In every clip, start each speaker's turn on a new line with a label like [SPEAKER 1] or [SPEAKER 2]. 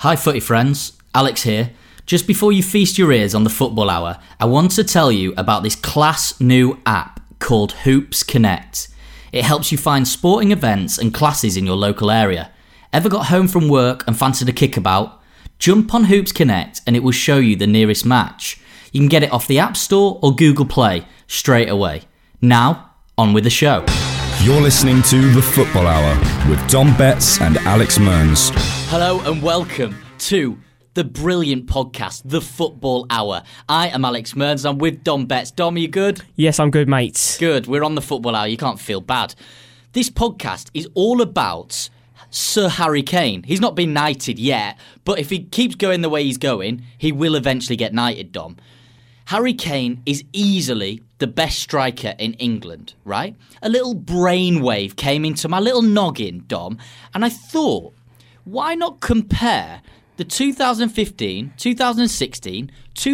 [SPEAKER 1] Hi footy friends, Alex here. Just before you feast your ears on the Football Hour, I want to tell you about this class new app called Hoops Connect. It helps you find sporting events and classes in your local area. Ever got home from work and fancied a kickabout? Jump on Hoops Connect and it will show you the nearest match. You can get it off the App Store or Google Play straight away. Now, on with the show.
[SPEAKER 2] You're listening to The Football Hour with Dom Betts and Alex Mearns.
[SPEAKER 1] Hello and welcome to the brilliant podcast, The Football Hour. I am Alex Mearns. I'm with Dom Betts. Dom, are you good?
[SPEAKER 3] Yes, I'm good, mate.
[SPEAKER 1] Good. We're on The Football Hour. You can't feel bad. This podcast is all about Sir Harry Kane. He's not been knighted yet, but if he keeps going the way he's going, he will eventually get knighted, Dom. Harry Kane is easily the best striker in England, right? A little brainwave came into my little noggin, Dom, and I thought, why not compare the 2015, 2016,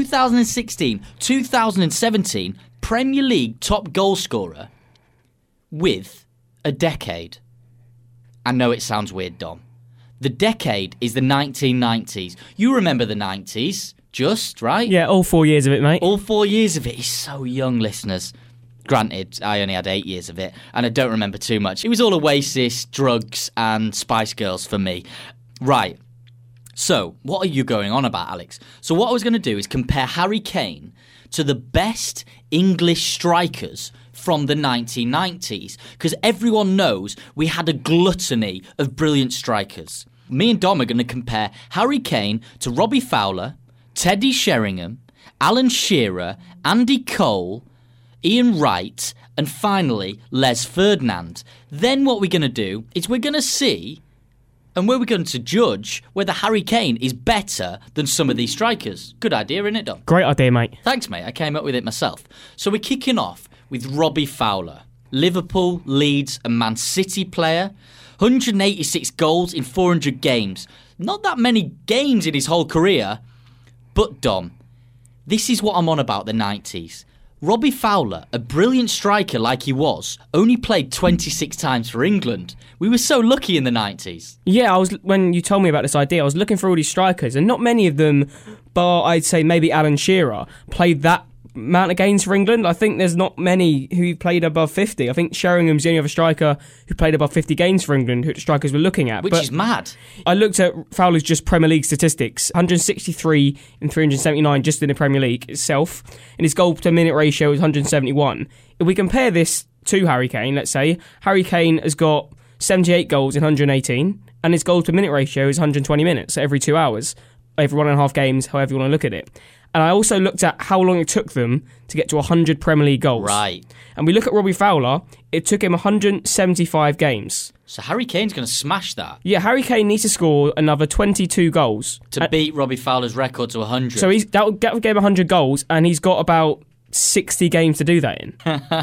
[SPEAKER 1] 2017 Premier League top goal scorer with a decade? I know it sounds weird, Dom. The decade is the 1990s. You remember the 90s, just, right?
[SPEAKER 3] Yeah, all 4 years of it, mate.
[SPEAKER 1] All 4 years of it. He's so young, listeners. Granted, I only had 8 years of it, and I don't remember too much. It was all Oasis, drugs, and Spice Girls for me. Right. So, what are you going on about, Alex? So what I was going to do is compare Harry Kane to the best English strikers from the 1990s, because everyone knows we had a gluttony of brilliant strikers. Me and Dom are going to compare Harry Kane to Robbie Fowler, Teddy Sheringham, Alan Shearer, Andy Cole, Ian Wright, and finally Les Ferdinand. Then what we're going to do is we're going to see, and we're going to judge whether Harry Kane is better than some of these strikers. Good idea, isn't it, Dom?
[SPEAKER 3] Great idea, mate.
[SPEAKER 1] Thanks, mate. I came up with it myself. So we're kicking off with Robbie Fowler. Liverpool, Leeds and Man City player. 186 goals in 400 games. Not that many games in his whole career. But, Dom, this is what I'm on about the 90s. Robbie Fowler, a brilliant striker like he was, only played 26 times for England. We were so lucky in the 90s.
[SPEAKER 3] Yeah, when you told me about this idea, I was looking for all these strikers, and not many of them, bar I'd say maybe Alan Shearer, played that amount of games for England. I think there's not many who played above 50. I think Sheringham's the only other striker who played above 50 games for England, who the strikers were looking at.
[SPEAKER 1] Which is mad.
[SPEAKER 3] I looked at Fowler's just Premier League statistics. 163 in 379 just in the Premier League itself. And his goal per minute ratio is 171. If we compare this to Harry Kane, let's say, Harry Kane has got 78 goals in 118 and his goal per minute ratio is 120 minutes every 2 hours. Every 1.5 games, however you want to look at it. And I also looked at how long it took them to get to 100 Premier League goals.
[SPEAKER 1] Right.
[SPEAKER 3] And we look at Robbie Fowler, it took him 175 games.
[SPEAKER 1] So Harry Kane's going to smash that.
[SPEAKER 3] Yeah, Harry Kane needs to score another 22 goals.
[SPEAKER 1] To beat Robbie Fowler's record to 100.
[SPEAKER 3] So that would give him 100 goals, and he's got about 60 games to do that in.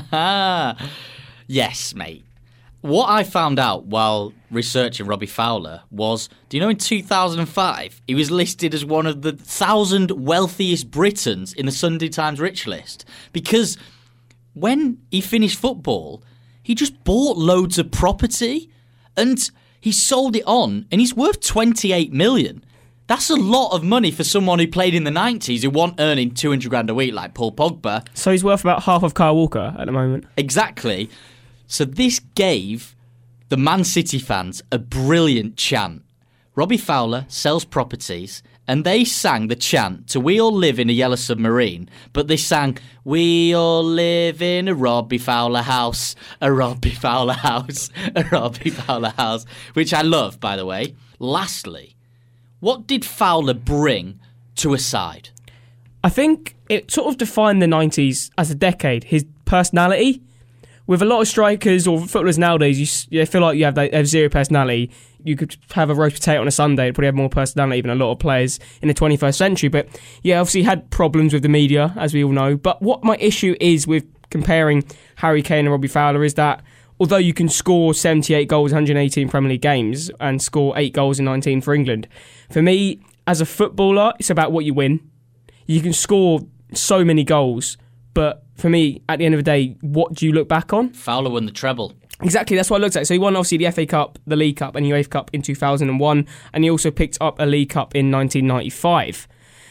[SPEAKER 1] Yes, mate. What I found out while researching Robbie Fowler was, do you know in 2005, he was listed as one of the 1,000 wealthiest Britons in the Sunday Times Rich list? Because when he finished football, he just bought loads of property and he sold it on and he's worth 28 million. That's a lot of money for someone who played in the 90s who wasn't earning 200 grand a week like Paul Pogba.
[SPEAKER 3] So he's worth about half of Kyle Walker at the moment.
[SPEAKER 1] Exactly. So this gave the Man City fans a brilliant chant. Robbie Fowler sells properties, and they sang the chant to We All Live in a Yellow Submarine, but they sang, we all live in a Robbie Fowler house, a Robbie Fowler house, a Robbie Fowler house, which I love, by the way. Lastly, what did Fowler bring to a side?
[SPEAKER 3] I think it sort of defined the 90s as a decade, his personality. With a lot of strikers or footballers nowadays, you feel like you have zero personality. You could have a roast potato on a Sunday and probably have more personality than a lot of players in the 21st century. But yeah, obviously had problems with the media, as we all know. But what my issue is with comparing Harry Kane and Robbie Fowler is that although you can score 78 goals in 118 Premier League games and score 8 goals in 19 for England, for me, as a footballer, it's about what you win. You can score so many goals, but for me, at the end of the day, what do you look back on?
[SPEAKER 1] Fowler won the treble.
[SPEAKER 3] Exactly, that's what I looked at. So he won obviously the FA Cup, the League Cup and the UEFA Cup in 2001, and he also picked up a League Cup in 1995.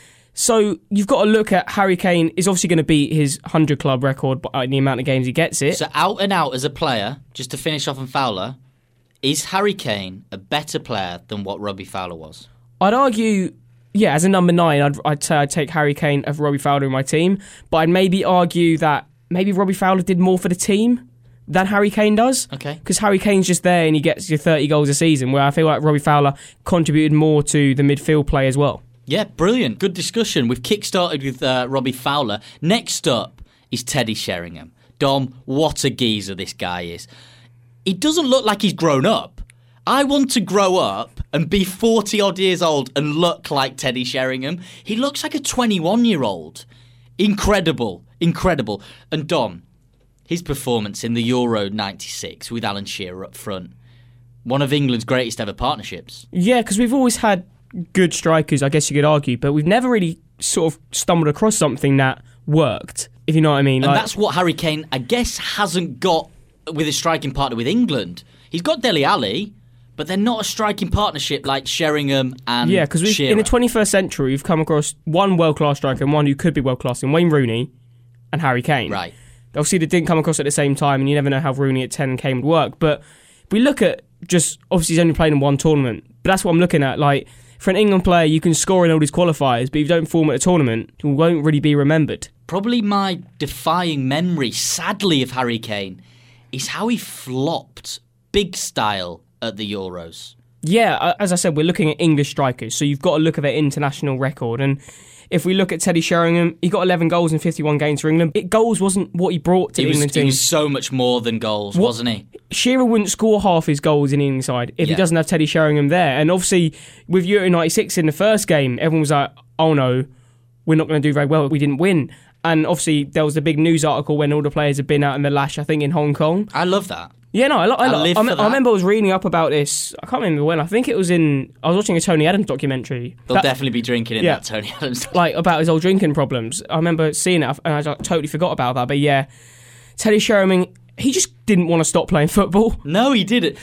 [SPEAKER 3] So you've got to look at Harry Kane is obviously going to beat his 100 club record by the amount of games he gets it.
[SPEAKER 1] So out and out as a player, just to finish off on Fowler, is Harry Kane a better player than what Robbie Fowler was?
[SPEAKER 3] I'd argue, yeah, as a number 9, I'd say I'd take Harry Kane over Robbie Fowler in my team, but I'd maybe argue that maybe Robbie Fowler did more for the team than Harry Kane does.
[SPEAKER 1] Okay.
[SPEAKER 3] Because Harry Kane's just there and he gets your 30 goals a season, where I feel like Robbie Fowler contributed more to the midfield play as well.
[SPEAKER 1] Yeah, brilliant. Good discussion. We've kick-started with Robbie Fowler. Next up is Teddy Sheringham. Dom, what a geezer this guy is. He doesn't look like he's grown up. I want to grow up and be 40-odd years old and look like Teddy Sheringham. He looks like a 21-year-old. Incredible. Incredible. And Dom, his performance in the Euro 96 with Alan Shearer up front, one of England's greatest ever partnerships.
[SPEAKER 3] Yeah, because we've always had good strikers, I guess you could argue, but we've never really sort of stumbled across something that worked, if you know what I mean.
[SPEAKER 1] And that's what Harry Kane, I guess, hasn't got with his striking partner with England. He's got Dele Alli, but they're not a striking partnership like Sheringham and
[SPEAKER 3] yeah, because in the 21st century, we've come across one world-class striker and one who could be world-class in Wayne Rooney and Harry Kane.
[SPEAKER 1] Right.
[SPEAKER 3] Obviously, they didn't come across at the same time, and you never know how Rooney at 10 and Kane would work. But we look at just, obviously, he's only played in one tournament, but that's what I'm looking at. Like, for an England player, you can score in all these qualifiers, but if you don't perform at a tournament, you won't really be remembered.
[SPEAKER 1] Probably my defying memory, sadly, of Harry Kane is how he flopped big style at the Euros.
[SPEAKER 3] Yeah, as I said, we're looking at English strikers, so you've got to look at their international record. And if we look at Teddy Sheringham, he got 11 goals in 51 games for England. Goals wasn't what he brought to the England team.
[SPEAKER 1] He was so much more than goals, wasn't he?
[SPEAKER 3] Shearer wouldn't score half his goals in the England side if he doesn't have Teddy Sheringham there. And obviously, with Euro 96 in the first game, everyone was like, oh no, we're not going to do very well. We didn't win. And obviously, there was a big news article when all the players had been out in the lash, I think, in Hong Kong.
[SPEAKER 1] I love that.
[SPEAKER 3] Yeah, no,
[SPEAKER 1] I
[SPEAKER 3] remember I was reading up about this. I can't remember when. I think it was I was watching a Tony Adams documentary.
[SPEAKER 1] They'll definitely be drinking in that Tony Adams.
[SPEAKER 3] Like, about his old drinking problems. I remember seeing it and I totally forgot about that. But yeah, Teddy Sheringham, he just didn't want to stop playing football.
[SPEAKER 1] No, he didn't.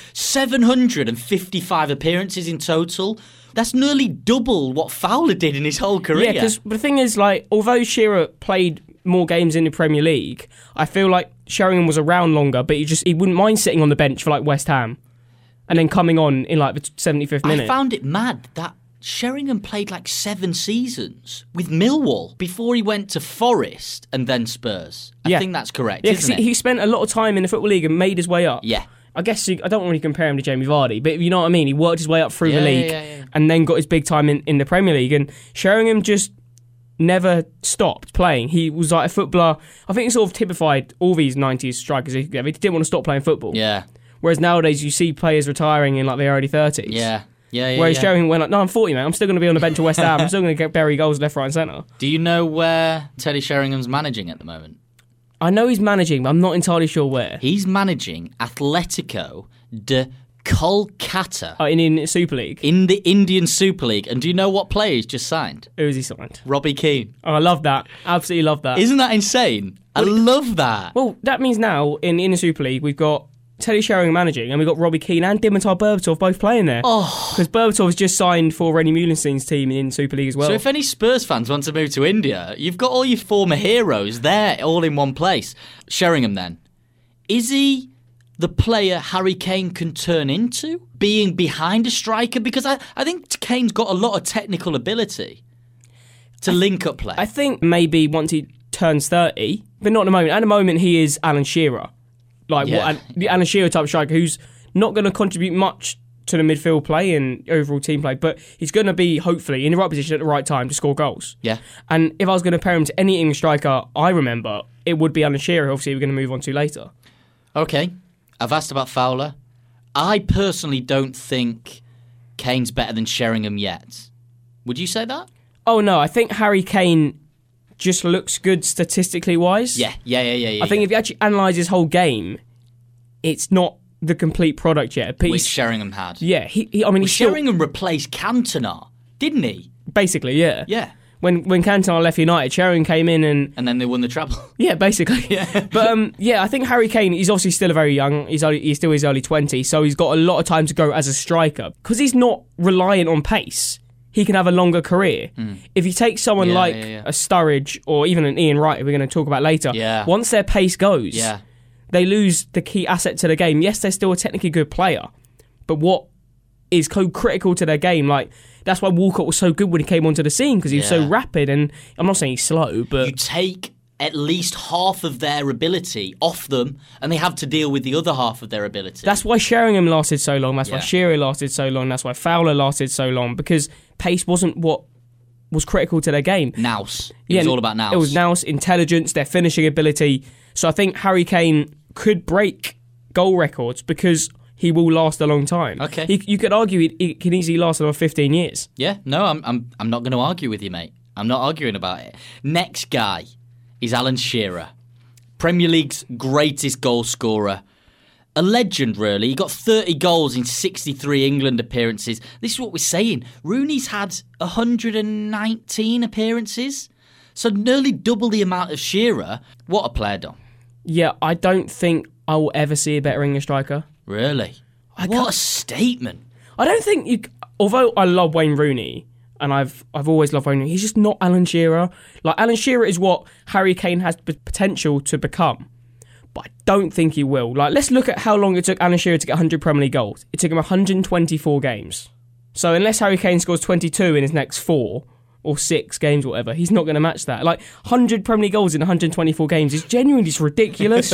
[SPEAKER 1] 755 appearances in total. That's nearly double what Fowler did in his whole career.
[SPEAKER 3] Yeah, because the thing is, like, although Shearer played more games in the Premier League, I feel like Sheringham was around longer, but he wouldn't mind sitting on the bench for like West Ham and then coming on in like the 75th minute.
[SPEAKER 1] I found it mad that Sheringham played like 7 seasons with Millwall before he went to Forest and then Spurs. I think that's correct,
[SPEAKER 3] yeah,
[SPEAKER 1] isn't it?
[SPEAKER 3] He spent a lot of time in the Football League and made his way up.
[SPEAKER 1] Yeah.
[SPEAKER 3] I guess I don't really compare him to Jamie Vardy, but you know what I mean? He worked his way up through the league and then got his big time in the Premier League. And Sheringham just never stopped playing. He was like a footballer. I think it sort of typified all these 90s strikers. He didn't want to stop playing football.
[SPEAKER 1] Yeah.
[SPEAKER 3] Whereas nowadays you see players retiring in like their early 30s.
[SPEAKER 1] Yeah.
[SPEAKER 3] Whereas Sheringham went like, no, I'm 40, man. I'm still going to be on the bench of West Ham. I'm still going to bury goals left, right and centre.
[SPEAKER 1] Do you know where Teddy Sheringham's managing at the moment?
[SPEAKER 3] I know he's managing, but I'm not entirely sure where.
[SPEAKER 1] He's managing Atletico de Kolkata.
[SPEAKER 3] In the Super League?
[SPEAKER 1] In the Indian Super League. And do you know what player he's just signed?
[SPEAKER 3] Who has he signed?
[SPEAKER 1] Robbie Keane.
[SPEAKER 3] Oh, I love that. Absolutely love that.
[SPEAKER 1] Isn't that insane? I love that.
[SPEAKER 3] Well, that means now in the Super League we've got Teddy Sheringham managing and we've got Robbie Keane and Dimitar Berbatov both playing there.
[SPEAKER 1] Oh.
[SPEAKER 3] Because Berbatov's just signed for Rennie Meulenstein's team in Super League as well.
[SPEAKER 1] So if any Spurs fans want to move to India, you've got all your former heroes there all in one place. Sheringham then. Is he the player Harry Kane can turn into? Being behind a striker? Because I think Kane's got a lot of technical ability to link up play.
[SPEAKER 3] I think maybe once he turns 30, but not at the moment. At the moment he is Alan Shearer. The Alan Shearer type of striker who's not going to contribute much to the midfield play and overall team play, but he's going to be, hopefully, in the right position at the right time to score goals.
[SPEAKER 1] Yeah.
[SPEAKER 3] And if I was going to pair him to any English striker I remember, it would be Alan Shearer, obviously we're going to move on to later.
[SPEAKER 1] Okay. I've asked about Fowler. I personally don't think Kane's better than Sheringham yet. Would you say that?
[SPEAKER 3] Oh, no, I think Harry Kane just looks good statistically wise.
[SPEAKER 1] Yeah.
[SPEAKER 3] I think if you actually analyse his whole game, it's not the complete product yet.
[SPEAKER 1] Which Sheringham had.
[SPEAKER 3] Yeah, Sheringham
[SPEAKER 1] replaced Cantona, didn't he?
[SPEAKER 3] Basically, yeah.
[SPEAKER 1] Yeah.
[SPEAKER 3] When Cantona left United, Sheringham came in and
[SPEAKER 1] then they won the treble.
[SPEAKER 3] Yeah, basically.
[SPEAKER 1] Yeah.
[SPEAKER 3] But I think Harry Kane, he's obviously still very young. He's still his early 20s, so he's got a lot of time to go as a striker. Because he's not reliant on pace, he can have a longer career. If you take someone like a Sturridge or even an Ian Wright, we're going to talk about later, once their pace goes, they lose the key asset to the game. Yes, they're still a technically good player, but what is critical to their game, like, that's why Walcott was so good when he came onto the scene, because he was so rapid, and I'm not saying he's slow, but...
[SPEAKER 1] You take at least half of their ability off them, and they have to deal with the other half of their ability.
[SPEAKER 3] That's why Sheringham lasted so long, that's why Shearer lasted so long, that's why Fowler lasted so long, because pace wasn't what was critical to their game.
[SPEAKER 1] Nous. It was all about nous.
[SPEAKER 3] It was nous, intelligence, their finishing ability. So I think Harry Kane could break goal records because... he will last a long time.
[SPEAKER 1] Okay.
[SPEAKER 3] You could argue he can easily last another 15 years.
[SPEAKER 1] Yeah, no, I'm not going to argue with you, mate. I'm not arguing about it. Next guy is Alan Shearer, Premier League's greatest goal scorer. A legend, really. He got 30 goals in 63 England appearances. This is what we're saying. Rooney's had 119 appearances, so nearly double the amount of Shearer. What a player, Dom.
[SPEAKER 3] Yeah, I don't think I will ever see a better English striker.
[SPEAKER 1] Really? What a statement.
[SPEAKER 3] I don't think you... Although I love Wayne Rooney, and I've always loved Wayne Rooney, he's just not Alan Shearer. Like, Alan Shearer is what Harry Kane has potential to become. But I don't think he will. Like, let's look at how long it took Alan Shearer to get 100 Premier League goals. It took him 124 games. So unless Harry Kane scores 22 in his next 4... or 6 games or whatever, he's not going to match that. Like, 100 Premier League goals in 124 games is genuinely just ridiculous.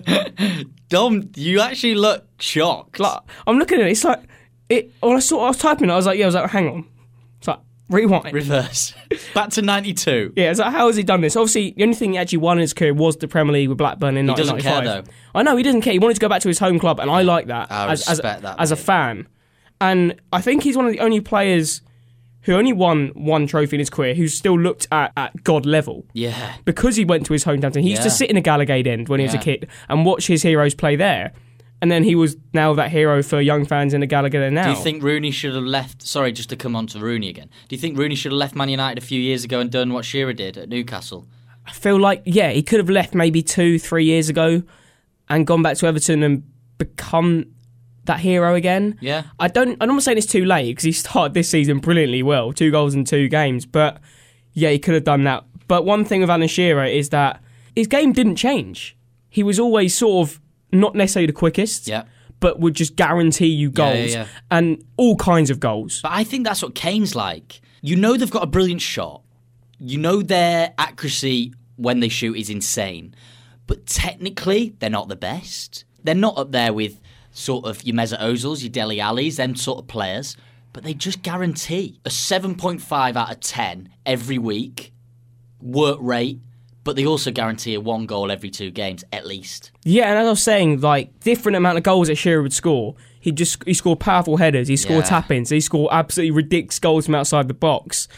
[SPEAKER 1] Dom, you actually look shocked.
[SPEAKER 3] Like, I'm looking at it, it's like... When I was typing it, I was like, hang on. It's like, rewind.
[SPEAKER 1] Reverse. Back to 92.
[SPEAKER 3] Yeah, it's like, how has he done this? Obviously, the only thing he actually won in his career was the Premier League with Blackburn in 1995.
[SPEAKER 1] He doesn't care, though.
[SPEAKER 3] I know, he doesn't care. He wanted to go back to his home club, and I like that.
[SPEAKER 1] I respect that,
[SPEAKER 3] as a fan. And I think he's one of the only players... who only won one trophy in his career, who's still looked at God level. Yeah. Because he went to his hometown team. He used to sit in a Gallowgate end when he was a kid and watch his heroes play there. And then he was now that hero for young fans in the Gallowgate end now.
[SPEAKER 1] Do you think Rooney should have left... Sorry, just to come on to Rooney again. Do you think Rooney should have left Man United a few years ago and done what Shearer did at Newcastle?
[SPEAKER 3] I feel like, he could have left maybe 2-3 years ago and gone back to Everton and become... that hero again.
[SPEAKER 1] Yeah.
[SPEAKER 3] I'm not saying it's too late because he started this season brilliantly well, 2 goals in 2 games, but he could have done that. But one thing with Alan Shearer is that his game didn't change. He was always sort of not necessarily the quickest, but would just guarantee you goals and all kinds of goals.
[SPEAKER 1] But I think that's what Kane's like. You know they've got a brilliant shot. You know their accuracy when they shoot is insane. But technically, they're not the best. They're not up there with sort of your Mesut Ozils, your Dele Allis, them sort of players, but they just guarantee a 7.5 out of 10 every week, work rate, but they also guarantee a 1 goal every 2 games, at least.
[SPEAKER 3] Yeah, and as I was saying, like, different amount of goals that Shearer would score. He scored powerful headers, he scored tap-ins, he scored absolutely ridiculous goals from outside the box.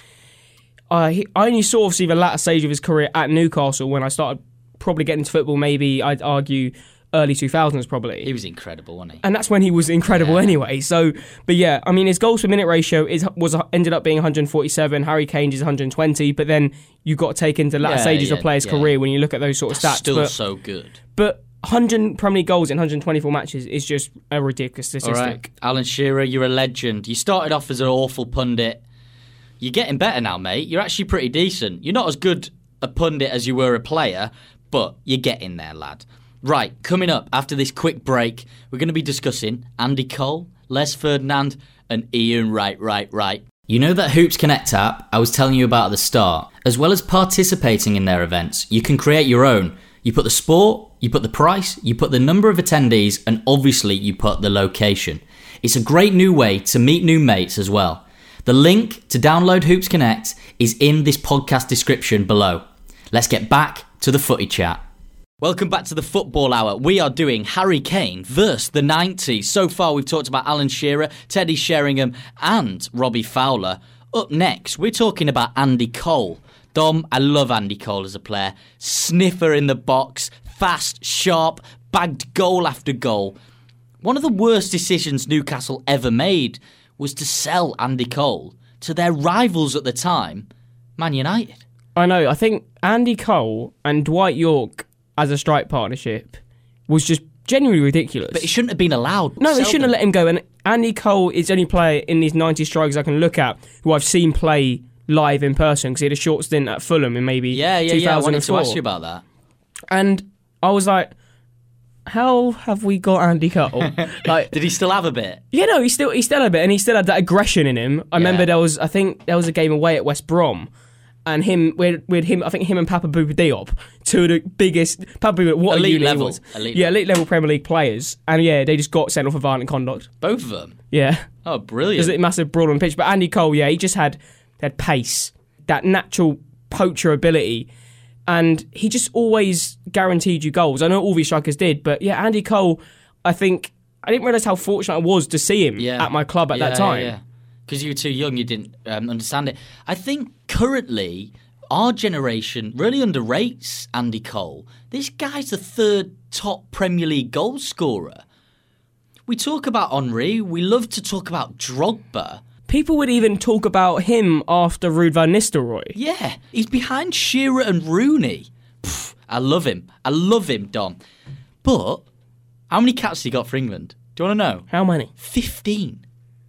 [SPEAKER 3] I only saw, obviously, the latter stage of his career at Newcastle when I started probably getting into football, maybe, I'd argue, early 2000s probably.
[SPEAKER 1] He was incredible, wasn't he?
[SPEAKER 3] And that's when he was incredible anyway. So, but I mean, his goals per minute ratio ended up being 147. Harry Kane's is 120. But then you've got to take into latter stages of a player's career when you look at those sort of stats.
[SPEAKER 1] Still so good.
[SPEAKER 3] But 100 Premier League goals in 124 matches is just a ridiculous statistic.
[SPEAKER 1] All right. Alan Shearer, you're a legend. You started off as an awful pundit. You're getting better now, mate. You're actually pretty decent. You're not as good a pundit as you were a player, but you're getting there, lad. Right, coming up after this quick break, we're going to be discussing Andy Cole, Les Ferdinand and Ian Wright. You know that Hoops Connect app I was telling you about at the start? As well as participating in their events, you can create your own. You put the sport, you put the price, you put the number of attendees, and obviously you put the location. It's a great new way to meet new mates as well. The link to download Hoops Connect is in this podcast description below. Let's get back to the footy chat. Welcome back to the Football Hour. We are doing Harry Kane versus the 90s. So far, we've talked about Alan Shearer, Teddy Sheringham, and Robbie Fowler. Up next, we're talking about Andy Cole. Dom, I love Andy Cole as a player. Sniffer in the box, fast, sharp, bagged goal after goal. One of the worst decisions Newcastle ever made was to sell Andy Cole to their rivals at the time, Man United.
[SPEAKER 3] I know. I think Andy Cole and Dwight York as a strike partnership was just genuinely ridiculous.
[SPEAKER 1] But it shouldn't have been allowed.
[SPEAKER 3] No, they shouldn't have let him go. And Andy Cole is the only player in these 90 strikers I can look at who I've seen play live in person, because he had a short stint at Fulham in maybe 2004.
[SPEAKER 1] I wanted to ask you about that.
[SPEAKER 3] And I was like, how have we got Andy Cole? Like,
[SPEAKER 1] did he still have a bit?
[SPEAKER 3] Yeah, no, he still had a bit, and he still had that aggression in him. I remember there was a game away at West Brom, and we had him and Papa Bouba Diop, two of the biggest Papa Bouba, what
[SPEAKER 1] elite
[SPEAKER 3] a unit
[SPEAKER 1] level,
[SPEAKER 3] he was. Elite level Premier League players, and they just got sent off for violent conduct.
[SPEAKER 1] Both of them.
[SPEAKER 3] Yeah.
[SPEAKER 1] Oh, brilliant!
[SPEAKER 3] There's a massive brawl on the pitch, but Andy Cole, he just had pace, that natural poacher ability. And he just always guaranteed you goals. I know all these strikers did, but Andy Cole, I think, I didn't realise how fortunate I was to see him at my club at that time.
[SPEAKER 1] Yeah, because you were too young, you didn't understand it. I think currently our generation really underrates Andy Cole. This guy's the third top Premier League goal scorer. We talk about Henry, we love to talk about Drogba.
[SPEAKER 3] People would even talk about him after Ruud van Nistelrooy.
[SPEAKER 1] Yeah, he's behind Shearer and Rooney. Pff, I love him, Dom. But how many caps has he got for England? Do you want to know?
[SPEAKER 3] How many?
[SPEAKER 1] 15.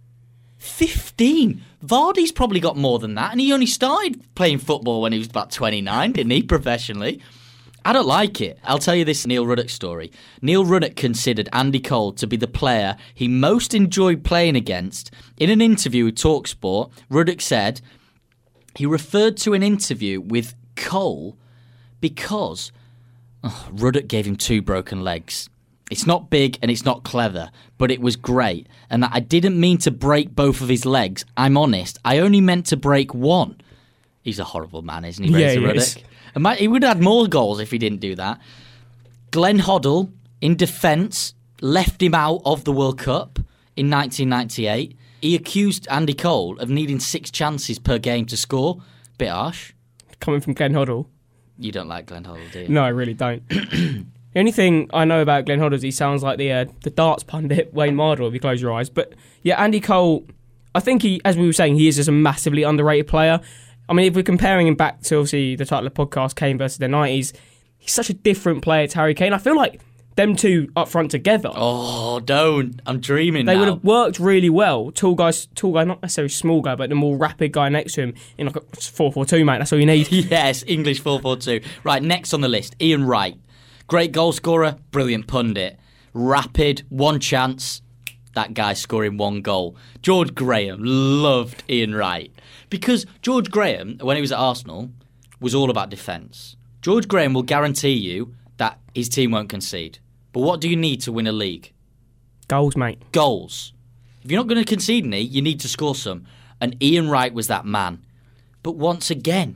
[SPEAKER 1] 15. Vardy's probably got more than that, and he only started playing football when he was about 29, didn't he, professionally? I don't like it. I'll tell you this Neil Ruddock story. Neil Ruddock considered Andy Cole to be the player he most enjoyed playing against. In an interview with TalkSport, Ruddock said he referred to an interview with Cole because Ruddock gave him 2 broken legs. It's not big and it's not clever, but it was great. And that I didn't mean to break both of his legs. I'm honest. I only meant to break one. He's a horrible man, isn't he, Razor Ruddock? He would have had more goals if he didn't do that. Glenn Hoddle, in defence, left him out of the World Cup in 1998. He accused Andy Cole of needing 6 chances per game to score. Bit harsh.
[SPEAKER 3] Coming from Glenn Hoddle.
[SPEAKER 1] You don't like Glenn Hoddle, do you?
[SPEAKER 3] No, I really don't. The only thing I know about Glenn Hoddle is he sounds like the darts pundit Wayne Mardle if you close your eyes. But Andy Cole, I think he, as we were saying, he is just a massively underrated player. I mean, if we're comparing him back to, obviously, the title of the podcast, Kane versus the 90s, he's such a different player to Harry Kane. I feel like them two up front together.
[SPEAKER 1] Oh, don't. I'm dreaming
[SPEAKER 3] They
[SPEAKER 1] now.
[SPEAKER 3] would have worked really well. Tall guy, not necessarily small guy, but the more rapid guy next to him in like a 4-4-2, mate. That's all you need.
[SPEAKER 1] Yes, English 4-4-2. Right, next on the list, Ian Wright. Great goal scorer, brilliant pundit. Rapid, one chance, that guy scoring 1 goal. George Graham loved Ian Wright. Because George Graham, when he was at Arsenal, was all about defence. George Graham will guarantee you that his team won't concede. But what do you need to win a league?
[SPEAKER 3] Goals, mate.
[SPEAKER 1] Goals. If you're not going to concede any, you need to score some. And Ian Wright was that man. But once again,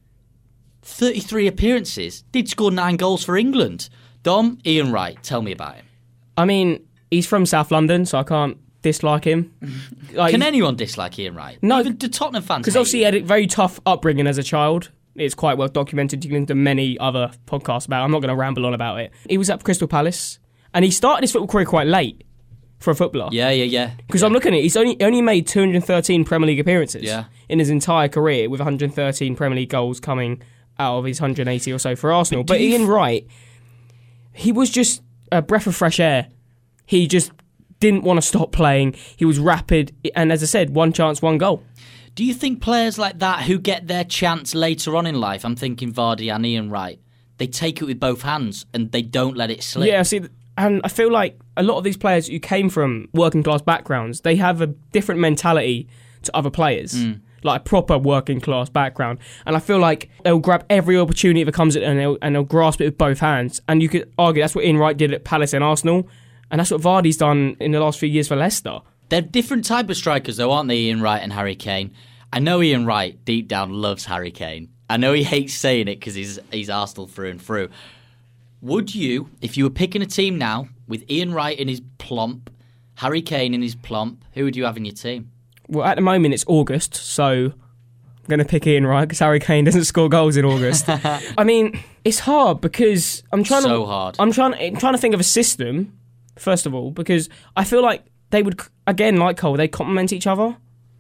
[SPEAKER 1] 33 appearances, did score 9 goals for England. Dom, Ian Wright, tell me about him.
[SPEAKER 3] I mean, he's from South London, so I can't dislike him.
[SPEAKER 1] Can anyone dislike Ian Wright?
[SPEAKER 3] No.
[SPEAKER 1] Even the Tottenham fans.
[SPEAKER 3] Because obviously he had a very tough upbringing as a child. It's quite well documented. You can listen to many other podcasts about it. I'm not going to ramble on about it. He was at Crystal Palace, and he started his football career quite late for a footballer.
[SPEAKER 1] Yeah.
[SPEAKER 3] Because I'm looking at it, he's only made 213 Premier League appearances in his entire career, with 113 Premier League goals coming out of his 180 or so for Arsenal. But Ian Wright, he was just a breath of fresh air. He just didn't want to stop playing. He was rapid, and as I said, 1 chance, 1 goal.
[SPEAKER 1] Do you think players like that who get their chance later on in life, I'm thinking Vardy and Ian Wright, they take it with both hands and they don't let it slip?
[SPEAKER 3] Yeah, see, and I feel like a lot of these players who came from working class backgrounds, they have a different mentality to other players. Like a proper working class background. And I feel like they'll grab every opportunity that comes at them and they'll grasp it with both hands. And you could argue that's what Ian Wright did at Palace and Arsenal. And that's what Vardy's done in the last few years for Leicester.
[SPEAKER 1] They're different type of strikers though, aren't they, Ian Wright and Harry Kane? I know Ian Wright deep down loves Harry Kane. I know he hates saying it because he's Arsenal through and through. Would you, if you were picking a team now with Ian Wright in his plump, Harry Kane in his plump, who would you have in your team?
[SPEAKER 3] Well, at the moment it's August, so I'm going to pick Ian Wright because Harry Kane doesn't score goals in August. I mean, it's hard because I'm trying to think of a system, first of all, because I feel like they would, again, like Cole, they complement each other.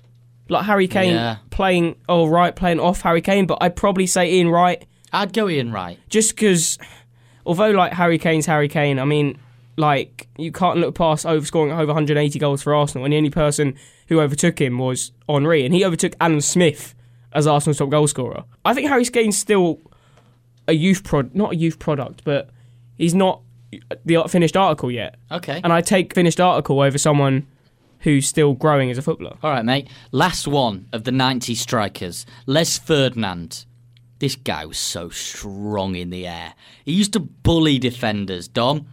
[SPEAKER 3] Like Harry Kane playing off Harry Kane, but I'd probably say Ian Wright.
[SPEAKER 1] I'd go Ian Wright.
[SPEAKER 3] Just because, although like Harry Kane's Harry Kane, I mean, like you can't look past scoring over 180 goals for Arsenal, and the only person who overtook him was Henry, and he overtook Alan Smith as Arsenal's top goal scorer. I think Harry Kane's still not a youth product, but he's not the finished article yet.
[SPEAKER 1] Okay.
[SPEAKER 3] And I take finished article over someone who's still growing as a footballer.
[SPEAKER 1] All right, mate. Last one of the 90s strikers, Les Ferdinand. This guy was so strong in the air. He used to bully defenders. Dom,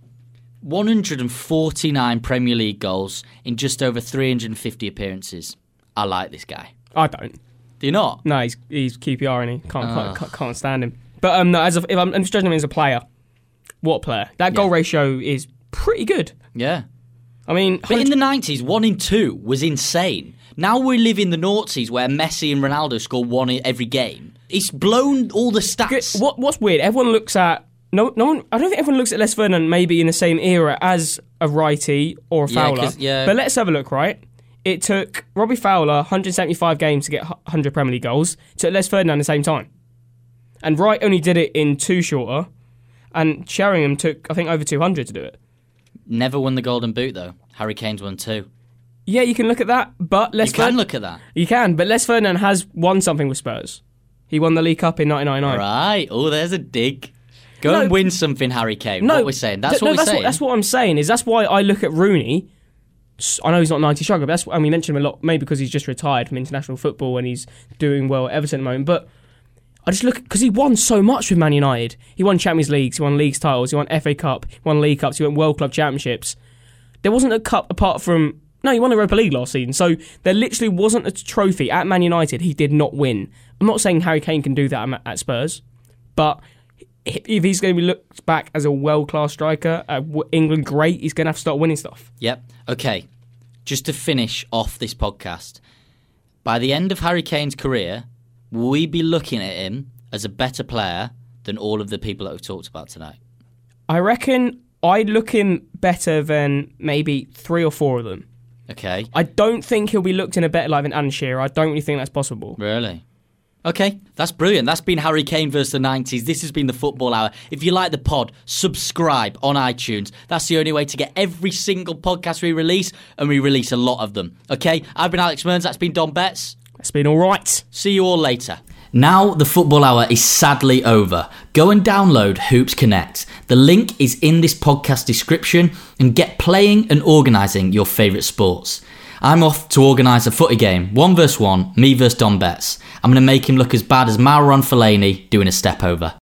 [SPEAKER 1] 149 Premier League goals in just over 350 appearances. I like this guy.
[SPEAKER 3] I don't.
[SPEAKER 1] Do you not?
[SPEAKER 3] No, he's QPR and he can't stand him. But no, if I'm just judging him as a player, what player? That goal ratio is pretty good.
[SPEAKER 1] Yeah.
[SPEAKER 3] I mean,
[SPEAKER 1] but in the 90s, 1 in 2 was insane. Now we live in the noughties where Messi and Ronaldo score 1 in every game. It's blown all the stats.
[SPEAKER 3] What's weird? Everyone looks at no one. I don't think everyone looks at Les Ferdinand maybe in the same era as a righty or a Fowler. But let's have a look. Right, it took Robbie Fowler 175 games to get 100 Premier League goals. It took Les Ferdinand the same time, and Wright only did it in 2 shorter, and Sheringham took I think over 200 to do it.
[SPEAKER 1] Never won the Golden Boot though. Harry Kane's won 2.
[SPEAKER 3] Yeah, you can look at that, but
[SPEAKER 1] you can look at that.
[SPEAKER 3] You can, but Les Ferdinand has won something with Spurs. He won the League Cup in 1999.
[SPEAKER 1] Right. Oh, there's a dig. Go and win something, Harry Kane. What we're saying. That's what we're saying.
[SPEAKER 3] That's what I'm saying. That's why I look at Rooney. I know he's not 90 striker, but we mention him a lot, maybe because he's just retired from international football and he's doing well at Everton at the moment. But I just look because he won so much with Man United. He won Champions Leagues, he won leagues titles, he won FA Cup, he won League Cups, he won World Club Championships. There wasn't a cup apart from. No, he won the Europa League last season. So there literally wasn't a trophy at Man United he did not win. I'm not saying Harry Kane can do that at Spurs, but if he's going to be looked back as a world-class striker, England great, he's going to have to start winning stuff.
[SPEAKER 1] Yep. Okay. Just to finish off this podcast, by the end of Harry Kane's career, will we be looking at him as a better player than all of the people that we've talked about tonight?
[SPEAKER 3] I reckon I'd look him better than maybe 3 or 4 of them.
[SPEAKER 1] Okay.
[SPEAKER 3] I don't think he'll be looked in a better light than Alan Shearer. I don't really think that's possible.
[SPEAKER 1] Really? Okay, that's brilliant. That's been Harry Kane versus the 90s. This has been the Football Hour. If you like the pod, subscribe on iTunes. That's the only way to get every single podcast we release, and we release a lot of them. Okay, I've been Alex Mearns. That's been Dom Betts.
[SPEAKER 3] That's been all right.
[SPEAKER 1] See you all later. Now the Football Hour is sadly over. Go and download Hoops Connect. The link is in this podcast description and get playing and organising your favourite sports. I'm off to organise a footy game, 1 versus 1, me versus Dom Betts. I'm going to make him look as bad as Marouane Fellaini doing a step over.